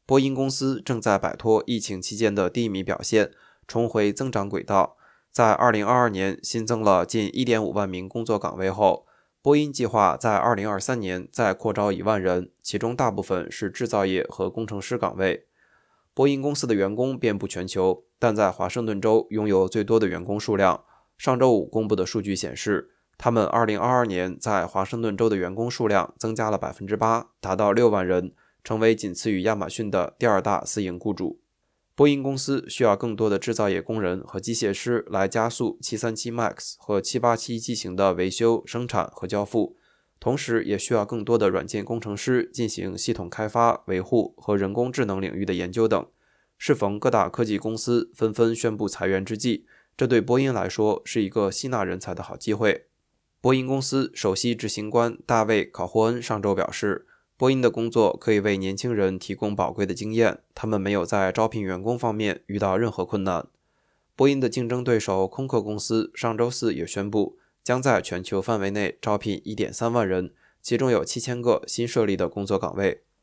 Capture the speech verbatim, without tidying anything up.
波音公司正在摆脱疫情期间的低迷表现，重回增长轨道。在二零二二年新增了近 一点五万名工作岗位后，波音计划在二零二三年再扩招一万人，其中大部分是制造业和工程师岗位。波音公司的员工遍布全球，但在华盛顿州拥有最多的员工数量。上周五公布的数据显示，他们二零二二年在华盛顿州的员工数量增加了 百分之八， 达到六万人，成为仅次于亚马逊的第二大私营雇主。波音公司需要更多的制造业工人和机械师来加速七三七 MAX 和七八七机型的维修、生产和交付，同时也需要更多的软件工程师进行系统开发、维护和人工智能领域的研究等。适逢各大科技公司纷纷宣布裁员之际，这对波音来说是一个吸纳人才的好机会。波音公司首席执行官大卫·考霍恩上周表示，波音的工作可以为年轻人提供宝贵的经验，他们没有在招聘员工方面遇到任何困难。波音的竞争对手空客公司上周四也宣布，将在全球范围内招聘 一点三万人，其中有七千个新设立的工作岗位。